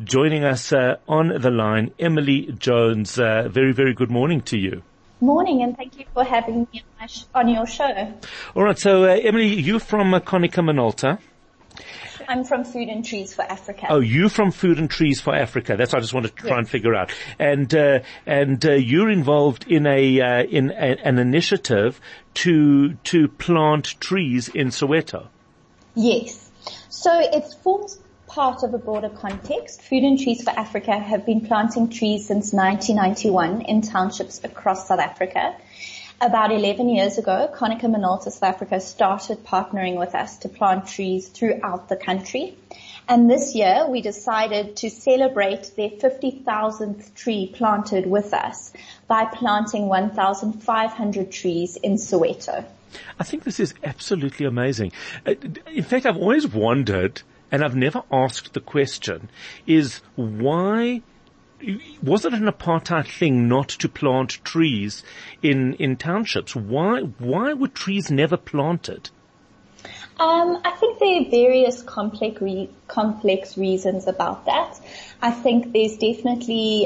Joining us on the line, Emily Jones. Very, very good morning to you. Morning, and thank you for having me on your show. All right, so Emily, you're from Konica Minolta. I'm from Food and Trees for Africa. Oh, you from Food and Trees for Africa. That's what I just wanted to try and figure out. And you're involved in an initiative to plant trees in Soweto. Yes. So it forms part of a broader context. Food and Trees for Africa have been planting trees since 1991 in townships across South Africa. About 11 years ago, Konica Minolta South Africa started partnering with us to plant trees throughout the country. And this year we decided to celebrate their 50,000th tree planted with us by planting 1,500 trees in Soweto. I think this is absolutely amazing. In fact, I've always wondered, and I've never asked the question, is why was it an apartheid thing not to plant trees in townships? Why were trees never planted? I think there are various complex reasons about that. I think there's definitely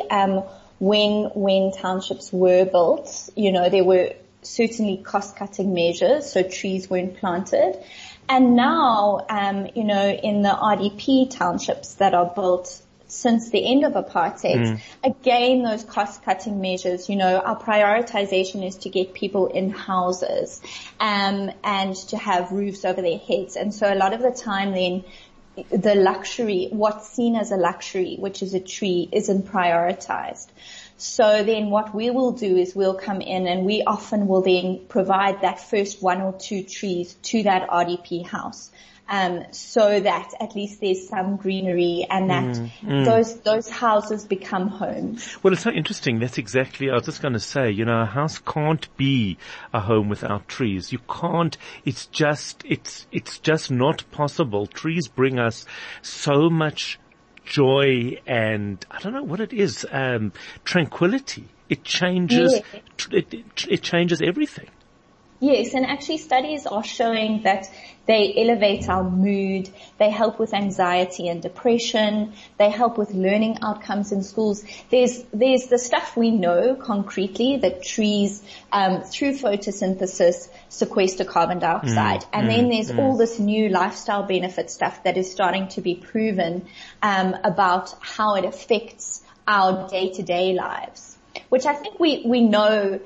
when townships were built, there were certainly cost-cutting measures, so trees weren't planted. And now, in the RDP townships that are built since the end of apartheid, again, those cost-cutting measures, our prioritization is to get people in houses, and to have roofs over their heads. And so a lot of the time then, the luxury, what's seen as a luxury, which is a tree, isn't prioritized. So then what we will do is we'll come in and we often will then provide that first one or two trees to that RDP house. So that at least there's some greenery and that those houses become homes. Well, it's so interesting. That's exactly, I was just going to say, a house can't be a home without trees. You can't, it's just not possible. Trees bring us so much joy and I don't know what it is, tranquility. It changes, it changes everything. Yes, and actually studies are showing that they elevate our mood, they help with anxiety and depression, they help with learning outcomes in schools. There's the stuff we know concretely that trees, through photosynthesis, sequester carbon dioxide. And then there's all this new lifestyle benefit stuff that is starting to be proven, about how it affects our day-to-day lives, which I think we know,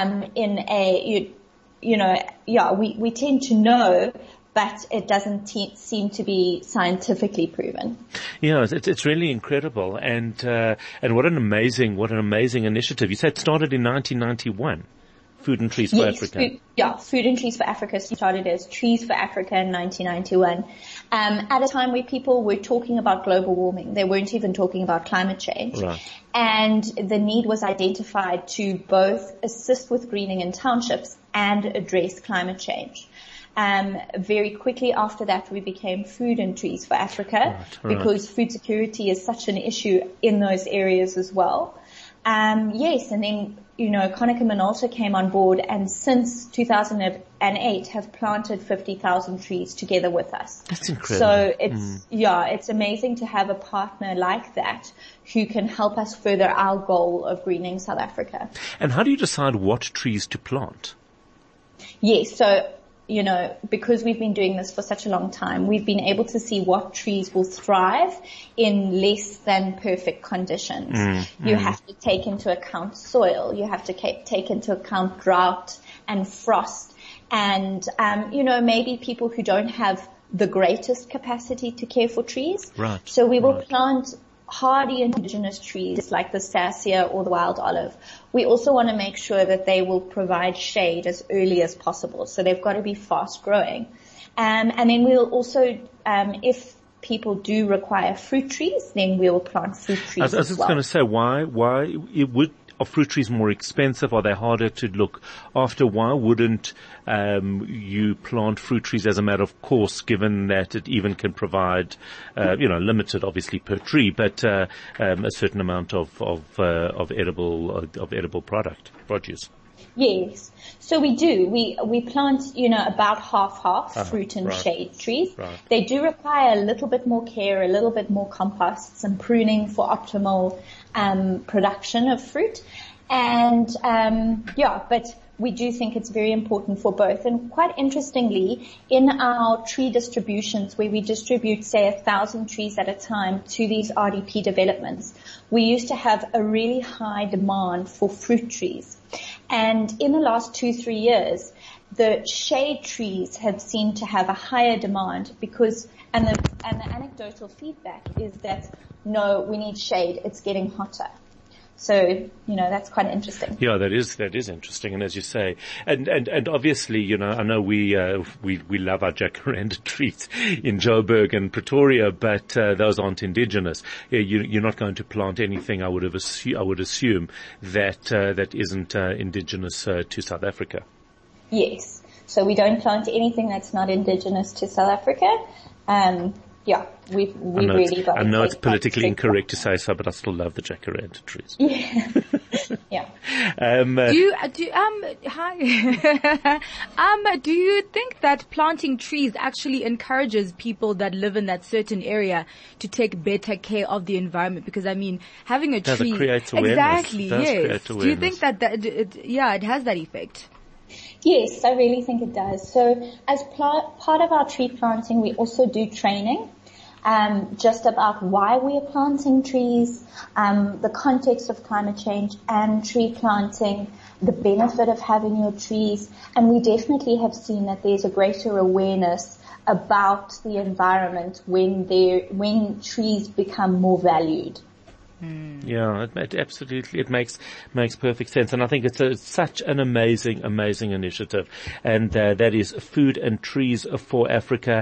we tend to know, but it doesn't seem to be scientifically proven. Yeah, it's really incredible, and what an amazing initiative. You said it started in 1991. Food and Trees for Africa. Food and Trees for Africa started as Trees for Africa in 1991. At a time where people were talking about global warming, they weren't even talking about climate change. Right. And the need was identified to both assist with greening in townships and address climate change. Very quickly after that, we became Food and Trees for Africa, because food security is such an issue in those areas as well. And then, Konica Minolta came on board, and since 2008 have planted 50,000 trees together with us. That's incredible. So it's amazing to have a partner like that who can help us further our goal of greening South Africa. And how do you decide what trees to plant? Yes, so because we've been doing this for such a long time, we've been able to see what trees will thrive in less than perfect conditions. You have to take into account soil. You have to take into account drought and frost. And, maybe people who don't have the greatest capacity to care for trees. Right. So we will plant hardy indigenous trees like the Sassia or the wild olive. We also want to make sure that they will provide shade as early as possible. So they've got to be fast growing. And then we'll also, if people do require fruit trees, then we'll plant fruit trees as well. I was just going to say, why are fruit trees more expensive? Are they harder to look after? Why wouldn't you plant fruit trees as a matter of course, given that it even can provide, limited obviously per tree, but a certain amount of edible produce? Yes. So we do. We plant, about half fruit and right. shade trees. Right. They do require a little bit more care, a little bit more compost, some pruning for optimal production of fruit. And but we do think it's very important for both. And quite interestingly, in our tree distributions where we distribute, say, 1,000 trees at a time to these RDP developments, we used to have a really high demand for fruit trees. And in the last 2-3 years, the shade trees have seemed to have a higher demand because, and the anecdotal feedback is that, no, we need shade, it's getting hotter. So, that's quite interesting. Yeah, that is interesting. And as you say, and obviously, I know we love our jacaranda trees in Joburg and Pretoria, but, those aren't indigenous. You're not going to plant anything, I would assume that isn't, indigenous, to South Africa. Yes. So we don't plant anything that's not indigenous to South Africa. We've really got. I know it's politically incorrect to say so, but I still love the jacaranda trees. Yeah, yeah. Do you think that planting trees actually encourages people that live in that certain area to take better care of the environment? Because having a tree creates awareness. Exactly. Does yes. create awareness. Do you think it has that effect? Yes, I really think it does. So as part of our tree planting, we also do training. Just about why we are planting trees, the context of climate change and tree planting, the benefit of having your trees, and we definitely have seen that there's a greater awareness about the environment when trees become more valued. Yeah, it absolutely, it makes perfect sense. And I think it's such an amazing initiative. And, that is Food and Trees for Africa.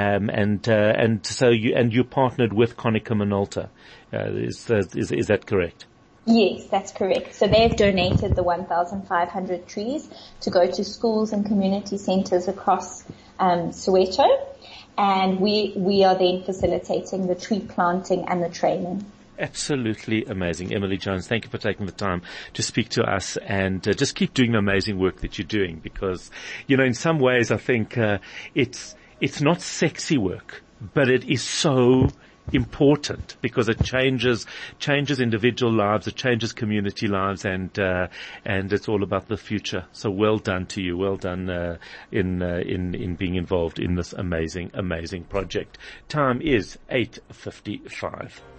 So you partnered with Konica Minolta. Is that correct? Yes, that's correct. So they've donated the 1,500 trees to go to schools and community centers across, Soweto. And we are then facilitating the tree planting and the training. Absolutely amazing. Emily Jones, thank you for taking the time to speak to us, and just keep doing the amazing work that you're doing, because, in some ways I think, it's not sexy work, but it is so important because it changes individual lives, it changes community lives, and it's all about the future. So well done to you. Well done, in being involved in this amazing project. Time is 8:55.